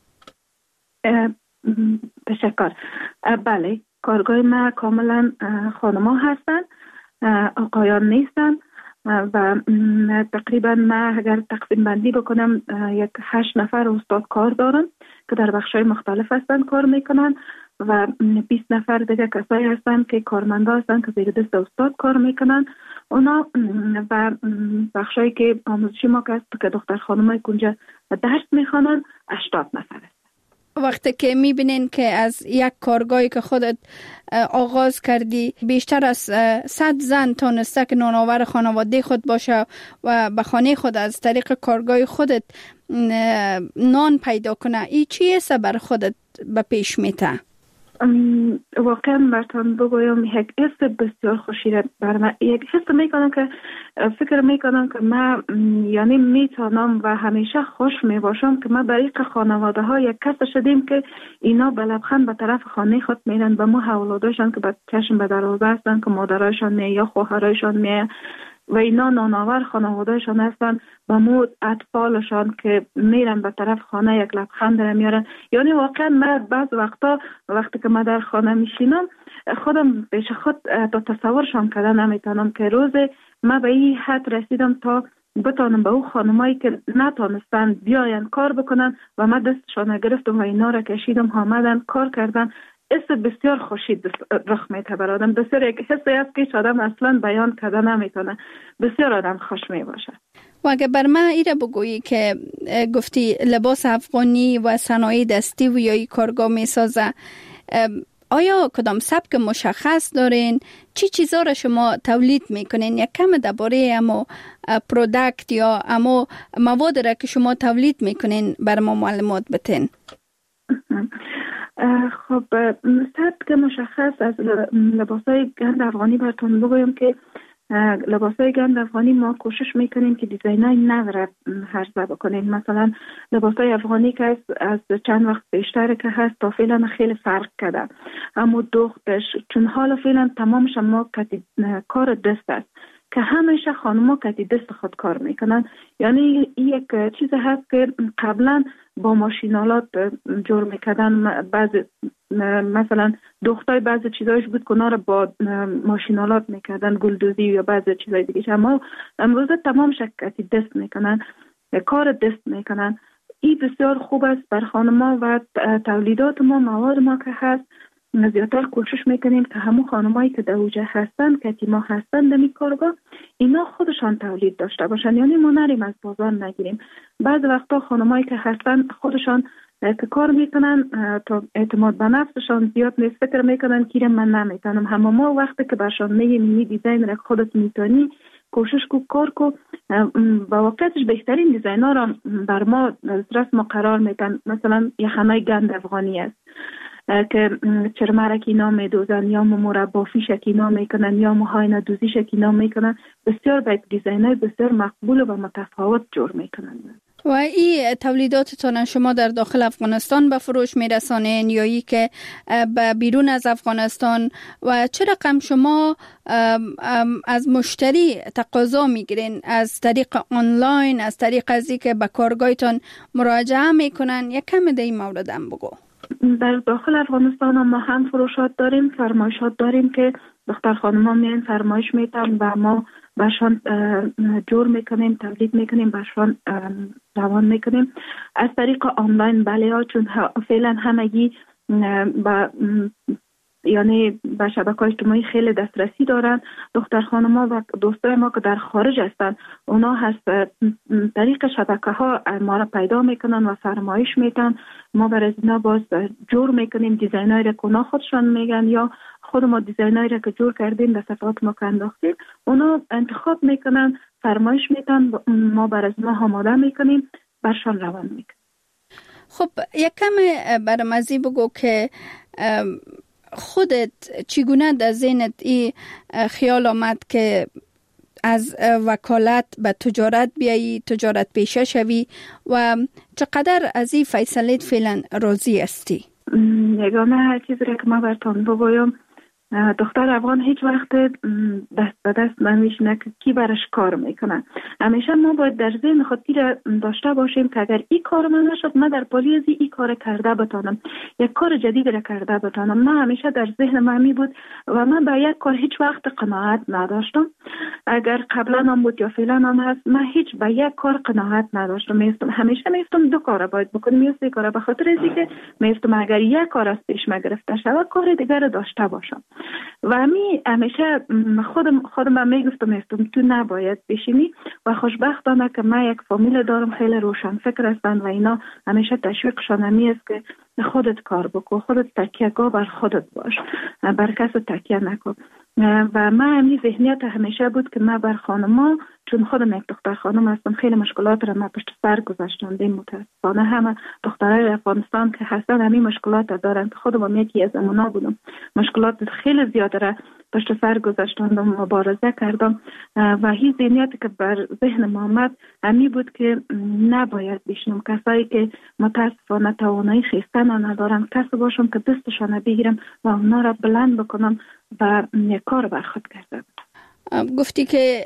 تشکر. بله، کارگاه ما کاملا خانم‌ها هستن، آقایان نیستن و تقریبا ما اگر تقسیم بندی بکنم 8 نفر استاد کار دارن که در بخش‌های مختلف هستن کار میکنن و 20 نفر دیگه کسایی هستن که کارمندا هستن که زیر دست استاد کار میکنن اونا و بخشایی که آموزشی ما که دختر خانمای کنجا درس میخوانن 80 نفر هست. وقتی که میبینین که از یک کارگاهی که خودت آغاز کردی بیشتر از 100 زن تونسته که نانآور خانواده خود باشه و به خانه خود از طریق کارگاه خودت نان پیدا کنه، این چیه بر خودت به پیش میته؟ واقعا براتون بگویم یک حس بسیار خوشی بر من، یک حس میکنم که فکر میکنم که من یعنی میتونم و همیشه خوش میباشم که ما برای خانواده ها یک کس شدیم که اینا به لبخند به طرف خانه خود میرن، به ما اولاداشان که به چشم به دروازه هستن که مادرایشان می یا خواهرایشان می و اینا نانآور خانوادهشان هستن و مو اطفالشان که میرن به طرف خانه یک لبخند را میارن. یعنی واقعا من بعض وقتی که من در خانه میشینم خودم پیش خود تا تصورشان کردن نمیتونم که روز من به این حد رسیدم تا بتانم به او خانمایی که نتونستن بیاین کار بکنن و من دستشان گرفتم و اینا را کشیدم آمدن کار کردن. حس بسیار خوشی رخ میده بر آدم، بسیار یک حسی است که آدم اصلا بیان کرده نمیتونه، بسیار آدم خوش میباشه. و اگه بر من ایره بگویی که گفتی لباس افغانی و صنایع دستی و یا کارگاه میسازه، آیا کدام سبک مشخص دارین؟ چی چیزا را شما تولید میکنین؟ یک کم درباره امو پروداکت یا امو مواد را که شما تولید میکنین بر ما معلومات بتین؟ خب سبک مشخص از لباسای گند افغانی براتون بگویم که لباسای گند افغانی ما کوشش میکنیم که دیزاینای نو را عرضه بکنیم. مثلا لباسای افغانی که از چند وقت بیشتر که هست تا فعلا خیلی فرق کرده، اما دوختش چون حالا فعلا تمامش ما کار دست است که همیشه خانم‌ها کتی دست خود کار میکنن. یعنی یک چیز هست که قبلا با ماشینالات جور میکردن، بعض مثلا دختای بعضی چیزایش بود که اونا رو با ماشینالات میکردن، گلدوزی یا بعضی چیزای دیگه. اما امروزه تمام شرکتی دست میکنن، کار دست میکنن. این بسیار خوب است بر خانما و تولیدات ما، مواد ما که هست زیادتر کوشش میکنیم که همون خانمایی که در اوجه هستن، که ما هستن در این کارگاه، اینا خودشان تولید داشته باشن، یعنی ما نریم از بازار نگیریم. بعض وقتا خانمایی که هستن خودشان که کار میکنن تا اعتماد به نفسشان زیاد نیست، فکر میکنن که من نمیتونم. همه ما وقتی که برشان میگیم این دیزاین را خودت میتونی، کوشش کو کار کو، با واقعیتش بهترین دیزاین‌ها را بر ما دسترس ما قرار میدن. مثلا یخنای گند افغانی است که چرمرک اینا میدوزن، یا مربافیش اینا میکنن، یا موهای ندوزیش اینا میکنن. بسیار با دیزاین‌های بسیار مقبول و متفاوت جور میکنن. و این تولیداتتان شما در داخل افغانستان به فروش میرسانین یا ای که به بیرون از افغانستان؟ و چه رقم شما از مشتری تقاضا میگیرین؟ از طریق آنلاین، از طریق ازی که به کارگاهتان مراجعه میکنن؟ یک کم در این مورد هم بگو. در داخل افغانستان ما هم فروشات داریم، فرمایشات داریم که دختر خانم‌ها میان فرمایش میتن و ما برشان جور میکنیم، تولید میکنیم، برشان روان میکنیم. از طریق آنلاین بله ها، چون فعلا همگی یعنی به شبکه‌های اجتماعی خیلی دسترسی دارن. دختر خانم‌ها و دوستای ما که در خارج هستن، اونا هست طریق شبکه‌ها ما را پیدا میکنن و فرمایش میتن. ما برای اینا باز جور میکنیم دیزاینایی را که اونا خودشان میگن، یا خود ما دیزاینایی را که جور کردیم در صفحات ما که انداختیم، اونا انتخاب میکنن، فرمایش میتن، ما برای اینا آماده میکنیم، برشان روان میکنیم. خب یک کم برامزی بگو که خودت چگونه در ذهنت این خیال آمد که از وکالت به تجارت بیایی، تجارت پیشه شوی، و چقدر از این فیصلت فعلا راضی هستی؟ یگانه چیزی را که ما براتون بگویم، دختر افغان هیچ وقت دست به دست نمیشینه که کی برش کار میکنه. همیشه ما باید در ذهن خود داشته باشیم که اگر این کار من نشد، من در پالی از این کار کرده بتانم، یک کار جدید را کرده بتانم. من همیشه در ذهن من می بود و من به یک کار هیچ وقت قناعت نداشتم. اگر قبلا هم بود یا فعلا هم هست، من هیچ به یک کار قناعت نداشتم. همیشه میستم دو کار باید بکنم یا سه کار، به خاطر اینکه میستم اگر یک کار از پیش ما گرفته شود، کار دیگر را داشته باشم. و همیشه خودم میگفتم تو نباید بشینی. و خوشبختانه که من یک فامیل دارم خیلی روشن فکر هستن و اینا همیشه تشویقشان همی است که خودت کار بکن، خودت تکیه‌گاه بر خودت باش، بر کس تکیه نکن. و من همین ذهنیت همیشه بود که من بر خانما، چون خودم یک دختر خانم هستم، خیلی مشکلات را من پشت سر گذاشتم. متاسفانه همه دخترای افغانستان که هستن همین مشکلات دارن که خودم یکی از اونا بودم. مشکلات خیلی زیاده را پشت سر گذاشتم و مبارزه کردم و هیچ ذهنیتی که بر ذهن ما آمد همین بود که نباید بشینم. کسایی که متاسفانه توانایی خیستن ندارن، کسی باشم که دستشان بگیرم و اونا را بلند بکنم و یک کار بر خود کردم. گفتی که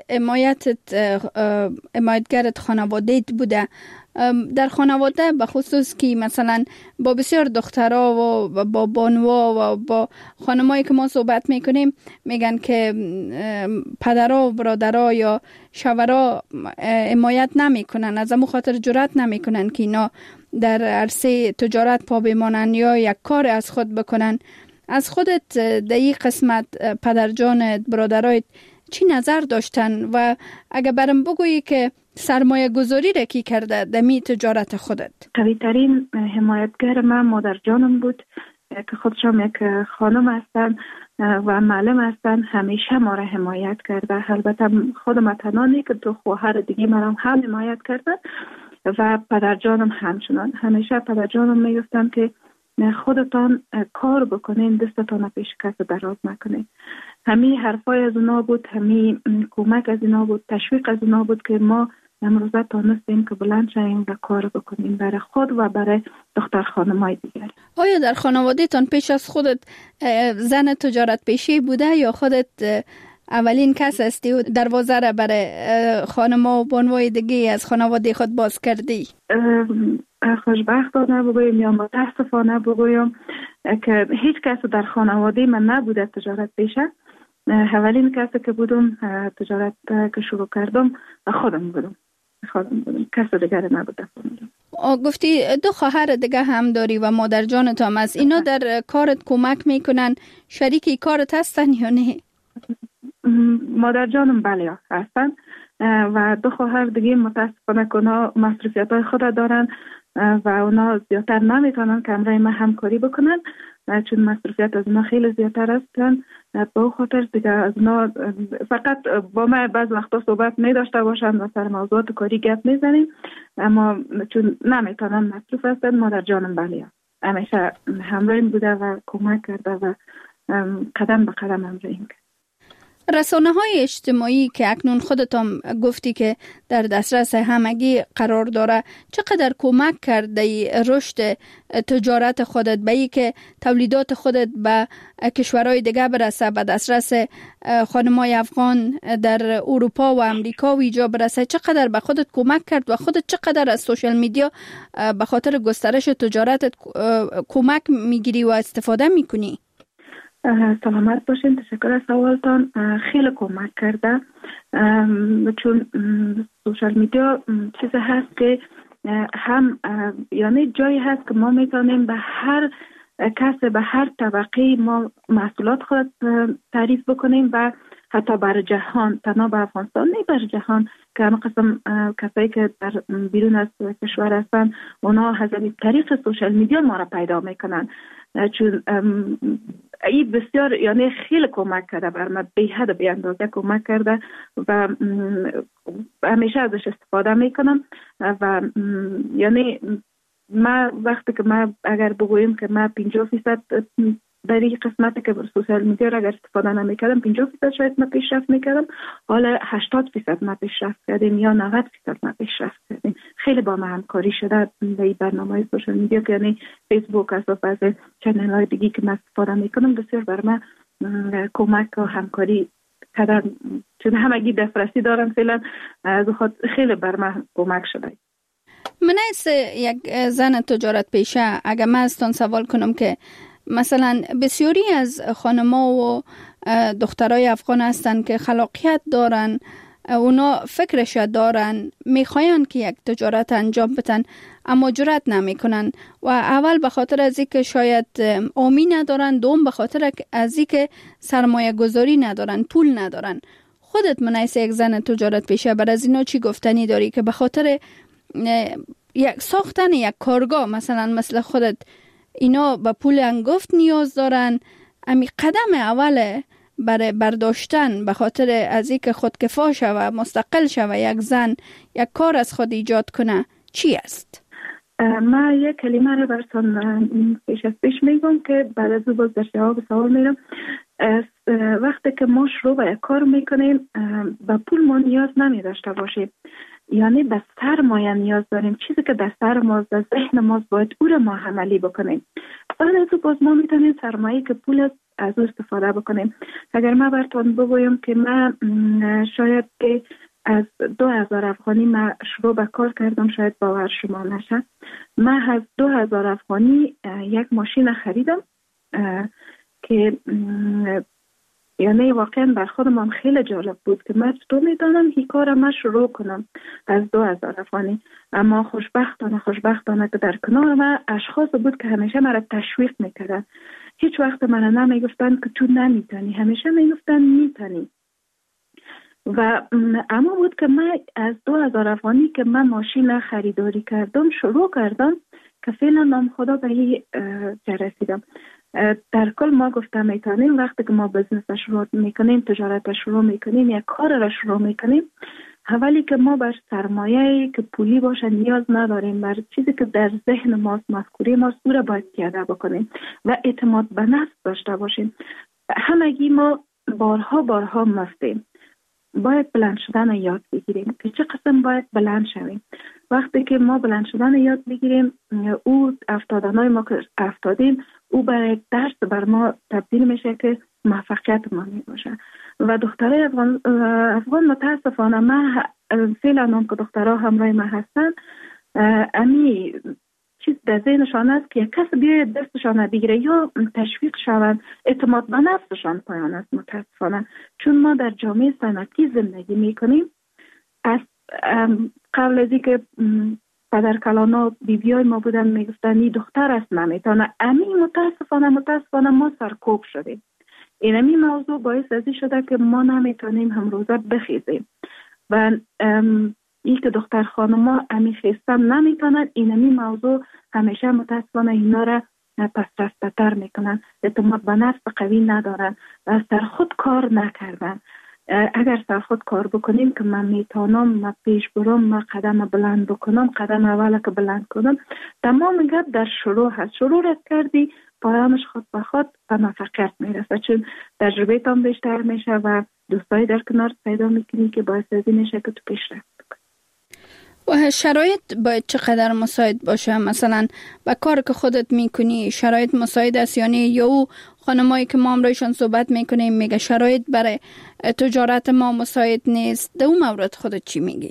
حمایتگرت خانواده‌ت بوده. در خانواده به خصوص که مثلا با بسیار دخترها و با بانوها و با خانمایی که ما صحبت میکنیم میگن که پدرها و برادرها یا شوهرها حمایت نمیکنن، از همون خاطر جرأت نمیکنن که اینا در عرصه تجارت پا بمانن یا یک کار از خود بکنن. از خودت در این قسمت پدرجانت، برادرایت چی نظر داشتن و اگه برام بگویی که سرمایه گذاری را کی کرده دمی تجارت خودت؟ قوی ترین حمایتگر من مادر جانم بود که خودشم یک خانم هستن و معلم هستن. همیشه ما را حمایت کرده. البته خودم تنانی که دو خواهر دیگه مرا هم حمایت کرده و پدر جانم همچنان. همیشه پدر جانم میگفتن که خودتان کار بکنین، دستتان پیش کس دراز نکنین. همین حرفای از اونا بود، همین کمک از اونا بود، تشویق از اونا بود که ما امروزه تانستیم که بلند شویم و کار بکنیم برای خود و برای دختر خانمای دیگر. آیا در خانواده تان پیش از خودت زن تجارت پیشی بوده یا خودت اولین کس هستی و دروازه را برای خانما و بانوای دیگه از خانواده خود باز کردی؟ خوشبختانه بگویم یا متاسفانه بگویم که هیچ کس در خانواده من نبوده تجارت پیشه. اولین کسی که بودم تجارت که شروع کردم خودم بودم. کس دیگر نبوده. گفتی 2 خواهر دیگه هم داری و مادر جانت هم است. اینا در کارت کمک میکنن؟ شریکی کارت هستن یا نه؟ مادر جانم بله هستن و 2 خواهر دیگه متاسفانه که اونا مصروفیت های خود دارن و اونا زیادتر نمیتونن که همراه ما همکاری بکنن چون مصروفیت از اونا خیلی زیادتر هستن. به خاطر دیگه از اونا فقط با ما بعض وقتا صحبت می داشته باشن و سر موضوعات کاری گپ میزنیم، اما چون نمیتونن مصروف هستن مادر جانم بله همیشه همراهیم بوده و کمک کرده و قدم به قدم همراهیم کرد. رسانه‌های اجتماعی که اکنون خودت هم گفتی که در دسترس همگی قرار داره، چقدر کمک کرده رشد تجارت خودت به ای که تولیدات خودت به کشورهای دیگه برسه، به دسترس خانمای افغان در اروپا و امریکا و اینجا برسه؟ چقدر به خودت کمک کرد و خودت چقدر از سوشال میدیا به خاطر گسترش تجارتت کمک میگیری و استفاده میکنی؟ سلامت باشین، تشکر از سوالتان. خیلی کمک کرده چون سوشال میدیا چیز هست که هم یعنی جایی هست که ما میتونیم به هر کس به هر طبقه ما محصولات خود تعریف بکنیم و حتی بر جهان، تنها به افغانستان نه بر جهان که همه قسم کسایی که در بیرون از کشور هستن اونا از طریق سوشال میدیا ما را پیدا میکنن چون این بسیار یعنی خیلی کمک کرده بر من، به حد بی اندازه کمک کرده و همیشه ازش استفاده میکنم و یعنی ما وقتی که ما اگر بگوییم که ما 50% در این قسمتی که سوشال میدیا را اگر استفاده نمیکردم 50% شاید ما پیشرفت میکردم، حالا 80% ما پیشرفت کردیم یا 90% ما پیشرفت کردیم. خیلی با ما همکاری شده به این برنامه سوشال میدیا که یعنی فیسبوک از چنل های دیگی که ما استفاده میکنم بسیار بر ما کمک و همکاری کردن چون همگی دسترسی دارن فعلا از خود خیلی بر ما کمک شده. من از یک زن تجارت پیشه اگر من ازتان سوال کنم که مثلا بسیاری از خانم‌ها و دخترای افغان هستن که خلاقیت دارن، اونا فکرش دارن، میخواین که یک تجارت انجام بدن اما جرأت نمیکنن و اول به خاطر از اینکه شاید آمی ندارن، دوم به خاطر از اینکه سرمایه گذاری ندارن، پول ندارن. خودت منیس یک زن تجارت پیشه بر از اینا چی گفتنی داری که به خاطر یک ساختن یک کارگاه مثلا مثل خودت اینا به پول انگفت نیاز دارن؟ امی قدم اول برای برداشتن به خاطر از اینکه خودکفا شوه، مستقل شوه، یک زن یک کار از خود ایجاد کنه چی است؟ ما یک کلمه رو براتون پیش میگم که بعد از باز در جواب سوال میرم. وقتی که ما شروع به یک کار میکنیم به پول ما نیاز نمی داشته باشیم، یعنی به سرمایه نیاز داریم. چیزی که در سر ماست، در ذهن ماست، باید او رو ما عملی بکنیم. بعد از باز ما میتونیم سرمایه که پول از او استفاده بکنیم. اگر ما براتون بگویم که من شاید که از 2000 افغانی من شروع به کار کردم، شاید باور شما نشه، من از 2000 افغانی یک ماشین خریدم که یعنی واقعا بر خودم هم خیلی جالب بود که من چطور میدانم این کار من شروع کنم از 2000 افغانی. اما خوشبختانه که در کنار من اشخاص بود که همیشه مرا تشویق میکردن. هیچ وقت من نمیگفتن که تو نمیتونی، همیشه میگفتن میتونی. و اما بود که من از 2000 افغانی که من ماشین خریداری کردم شروع کردم که فعلا نام خدا به این رسیدم. در کل ما گفتم میتونیم وقتی که ما بزنس شروع میکنیم، تجارت شروع میکنیم، یک کار را شروع میکنیم، اولی که ما بر سرمایه که پولی باشه نیاز نداریم، بر چیزی که در ذهن ماست، مفکوره ماست، او را باید پیاده بکنیم و اعتماد به نفس داشته باشیم. همگی ما بارها مستیم، باید بلند شدن یاد بگیریم که چه قسم باید بلند شویم. وقتی که ما بلند شدن یاد بگیریم، او افتادنهای ما که افتادیم او برای درس بر ما تبدیل میشه که موفقیت ما می باشه. و دخترای افغان متاسفانه من فعلا هم که دخترها همراه ما هستن امی چیز در ذهنشان است که یک کس بیاید دستشان بگیره یا تشویق شوند، اعتماد به نفسشان پایان است. متاسفانه چون ما در جامعه صنعتی زندگی میکنیم، از قبل از اینکه پدر کلانا بیبیای ما بودن میگفتن این دختر است نمیتونه، متاسفانه ما سرکوب شدیم. اینمی موضوع باعث ازی شده که ما نمیتونیم هم روزه بخیزیم و این که دختر خانما امی خیستن نمیتونن. اینمی موضوع همیشه متاسفانه اینا را پس رفته تر میکنن، اعتماد به نفس قوی ندارن و سر خود کار نکردن. اگر سر خود کار بکنیم که من میتونم، من پیش برم، من قدم بلند بکنم، قدم اول که بلند کنم، تمام گپ در شروع هست. شروع رد کردی پایانش خود به خود به موفقیت میرسه، چون تجربه تام بیشتر میشه و دوستای در کنار پیدا میکنی که باعث ازی میشه که تو پیشرفت بکنی. و شرایط باید چقدر مساعد باشه؟ مثلا با کار که خودت میکنی شرایط مساعد است یا او خانمایی که ما امروزشان صحبت میکنیم میگه شرایط برای تجارت ما مساعد نیست؟ در اون مورد خودت چی میگی؟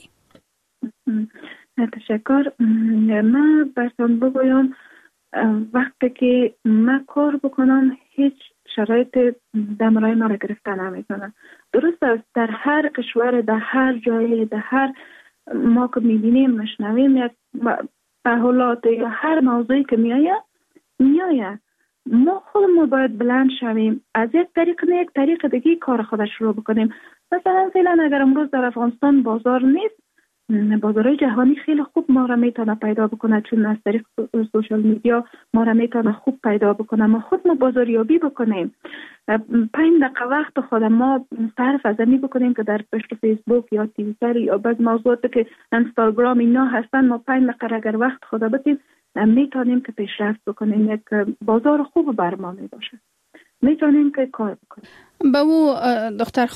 تشکر. من برسان بگویم وقتی که من کار بکنم هیچ شرایط دمرای ما را گرفته نمیتونم. درست است در هر کشور، در هر جای، در هر ما که میبینیم مشنویم یک تحولات یا هر موضوعی که میآید ما خودمون باید بلند شویم، از یک طریق نه یک طریق دیگه کار خودش شروع بکنیم. مثلا فعلا اگر امروز در افغانستان بازار نیست، بازارهای جهانی خیلی خوب ما را میتونه پیدا بکنه، چون از طریق سوشال میدیا ما را میتونه خوب پیدا بکنه. ما خود ما بازاریابی بکنیم، 5 دقیقه وقت خود ما صرف از این بکنیم که در پشت فیسبوک یا توییتر یا بعض موضوعاتی که اینستاگرام اینا هستن، ما 5 دقیقه اگر وقت خود بدیم میتونیم که پیشرفت بکنیم. یک بازار خوب بر ما میباشه، میتونیم که کار بکنیم. به او دختر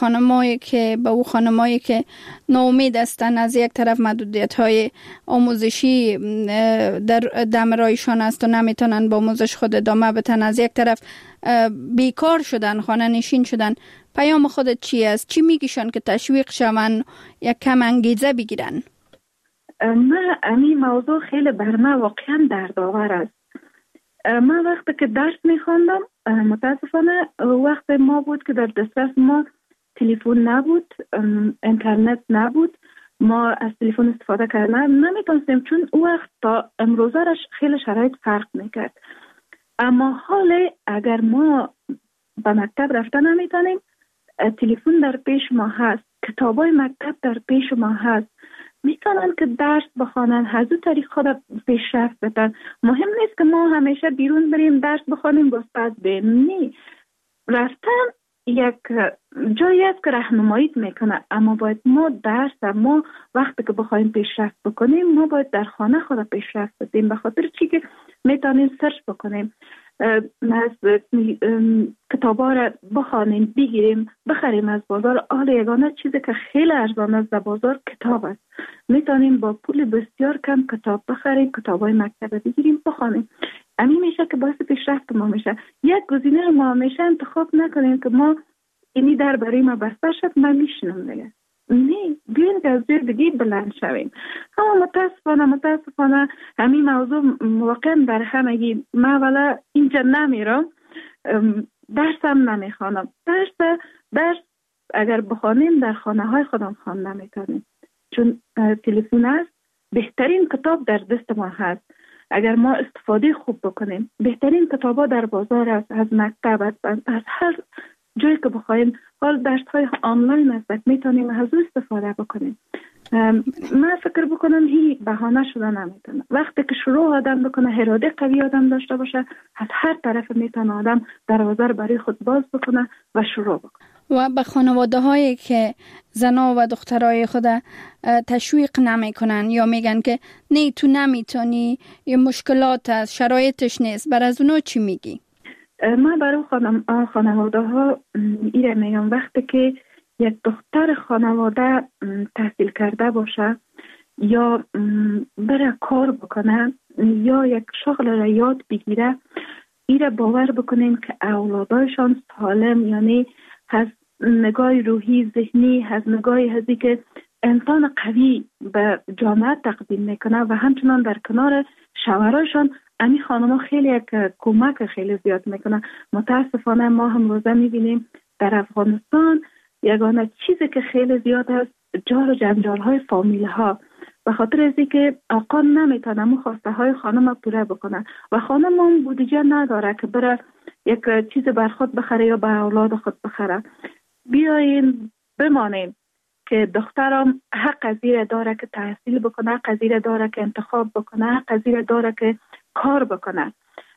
خانمایی که ناامید هستن، از یک طرف محدودیت‌های آموزشی در دمرایشان است و نمیتونن با آموزش خود ادامه بدن، از یک طرف بیکار شدن، خانه نشین شدن، پیام خودت چی است؟ چی میگیشن که تشویق شون یک کم انگیزه بگیرن؟ این موضوع خیلی بر من واقعا دردآور است. من وقتی که درس میخواندم متاسفانه وقت ما بود که در دسترس ما تلفن نبود، اینترنت نبود، ما از تلفن استفاده کردن نمیتونستیم، چون او وقت تا امروزه خیلی شرایط فرق میکرد. اما حال اگر ما به مکتب رفتن نمیتونیم، تلفن در پیش ما هست، کتابای مکتب در پیش ما هست، میتونن که درس بخوانن، از اون طریق خود پیشرفت بدن. مهم نیست که ما همیشه بیرون بریم درس بخوانیم باز پس بریم، نه، رفتن یک جایی است که راهنمایی میکنه. اما باید ما وقتی که بخوایم پیشرفت بکنیم ما باید در خانه خود پیشرفت بدیم، به خاطر چی که میتونیم سرچ بکنیم، از کتابا را بخوانیم، بگیریم، بخریم از بازار. یگانه چیزی که خیلی ارزان است در بازار کتاب است. میتونیم با پول بسیار کم کتاب بخریم، کتابای مکتب بگیریم، بخوانیم. همین میشه که باعث پیشرفت ما میشه. یک گزینه ما میشه انتخاب نکنیم که ما اینی در برای ما بسته شد من میشنم دیگه، نه، بیاین که از جای دیگه بلند شویم. اما متاسفانه همین موضوع واقعا در همگی. من ولی اینجا نمیرم، درسم نمیخوانم. درس اگر بخوانیم در خانه های خودم خوانده میتونیم، چون تلفن است، بهترین کتاب در دست ما هست. اگر ما استفاده خوب بکنیم، بهترین کتابا در بازار است، از مکتب است، از هر جایی که بخوایم. حال درس‌های آنلاین است، میتونیم از او استفاده بکنیم. من فکر بکنم هی بهانه شده نمیتونه. وقتی که شروع آدم بکنه، اراده قوی آدم داشته باشه، از هر طرف میتونه آدم دروازه رو برای خود باز بکنه و شروع بکنه. و به خانواده هایی که زنا و دخترای خود تشویق نمی کنن یا میگن که نه تو نمیتونی، یا مشکلات هست، شرایطش نیست، بر از اونو چی میگی؟ من برای خانواده ها ایره میگم وقتی که یک دختر خانواده تحصیل کرده باشه یا بره کار بکنه یا یک شغل را یاد بگیره، ایره باور بکنین که اولادایشان سالم، یعنی از نگاه روحی ذهنی، از نگاه هزی که انسان قوی به جامعه تقدیم میکنه و همچنان در کنار شوهرشان امی خانم خیلی یک کمک خیلی زیاد میکنه. متاسفانه ما هم روزه میبینیم در افغانستان یگانه چیزی که خیلی زیاد است جار و جنجال های فامیل ها، به خاطر از اینکه آقا نمیتونه مو خواسته های خانم پوره بکنه و خانم هم بودجه نداره که بره یک چیز بر خود بخره یا بر اولاد خود بخره. بیاین بمانیم که دخترم حق زیر داره که تحصیل بکنه، حق زیر داره که انتخاب بکنه، حق زیر داره که کار بکنه.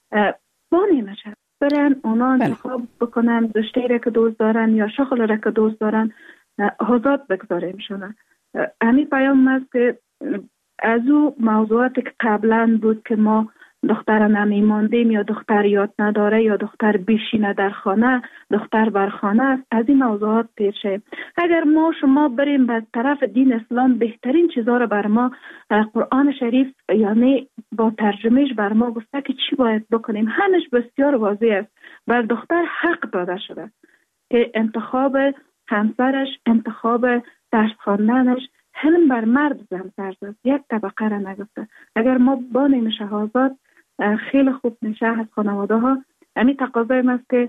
بانیمشه برن اونا انتخاب بکنن رشته را که دوست دارن یا شغل را که دوست دارن، آزاد بگذاریم شونه. همین پیام است که از او موضوعاتی که قبلا بود که ما دختر نمیماندیم یا دختر یاد نداره یا دختر بیشینه در خانه، دختر بر خانه است، از این موضوعات پیشه. اگر ما شما بریم به طرف دین اسلام، بهترین چیزا رو بر ما قرآن شریف یعنی با ترجمهش بر ما گفته که چی باید بکنیم. همش بسیار واضح است. بر دختر حق داده شده که انتخاب همسرش، انتخاب درس خواندنش، حلم بر مرد زمسرز است. یک طبقه را نگفته. اگر ما بانیم شهازاد خیلی خوب میشه از خانواده ها. همین تقاضای است که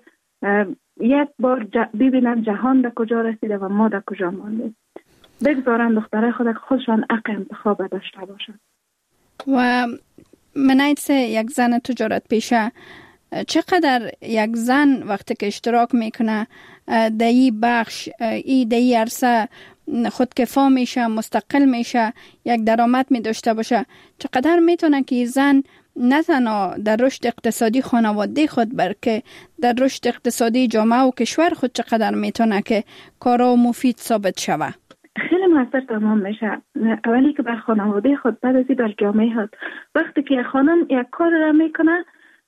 یک بار ببینن جهان در کجا رسیده و ما در کجا ماندیم. بگذارن دختره خودشان حق انتخاب داشته باشن. و منایت یک زن تجارت پیشه، چقدر یک زن وقتی که اشتراک میکنه در این بخش، در این عرصه خودکفا میشه، مستقل میشه، یک درآمد می داشته باشه، چقدر میتونه که زن نه تنها در رشد اقتصادی خانواده خود بلکه در رشد اقتصادی جامعه و کشور خود چقدر میتونه که کارا مفید ثابت شوه؟ خیلی موثر تمام میشه. اولی که بر خانواده خود، بعد ازی بر جامعه خود. وقتی که خانم یک کار را میکنه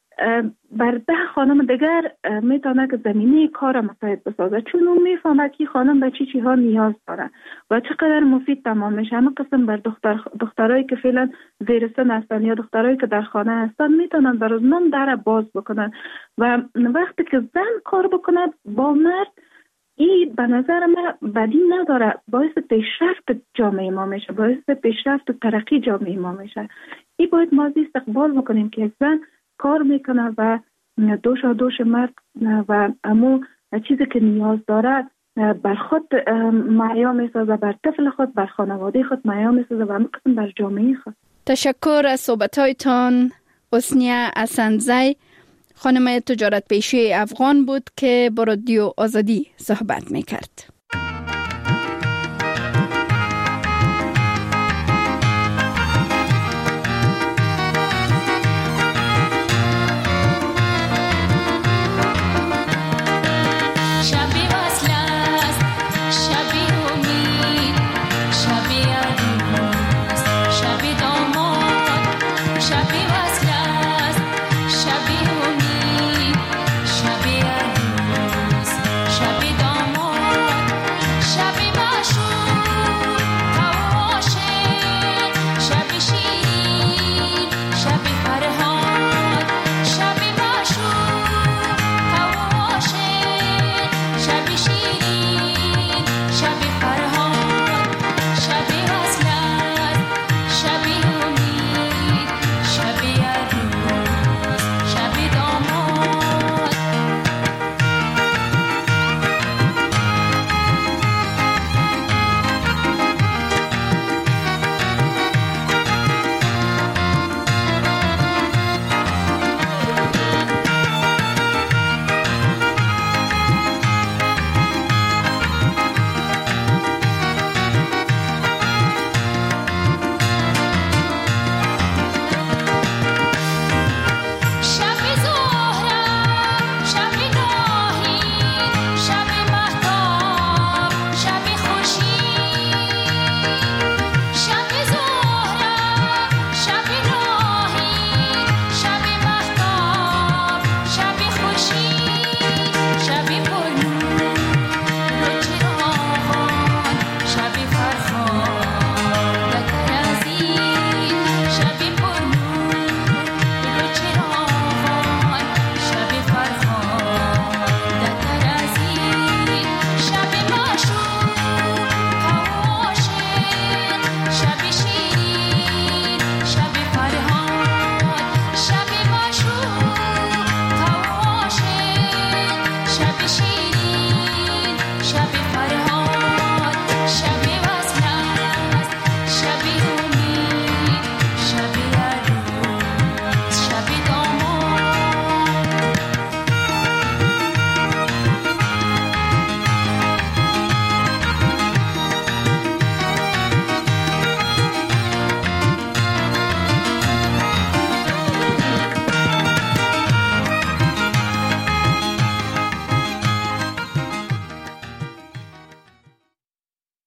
بر 10 خانم دیگر میتونه که زمینه کار مساعد بسازه، چون اون میفهمه که خانم به چی ها نیاز داره و چقدر مفید تمام میشه. همه قسم بر دخترایی که فعلا زیر سن هستن یا دخترایی که در خانه هستن میتونن بر اونم در باز بکنن و وقتی که زن کار بکنه با مرد، این به نظر من بدی نداره، باعث پیشرفت جامعه ما میشه، باعث پیشرفت و ترقی جامعه ما میشه. این باید ما استقبال بکنیم که یک زن کار میکنه و دوش مرد و امو چیزی که نیاز داره بر خود معیا میسازه، بر طفل خود، بر خانواده خود معیا میسازه و همه قسم بر جامعه خود. تشکر از صحبتایتان. حسنیه اسندزی، خانم تجارت پیشه افغان بود که با رادیو آزادی صحبت میکرد.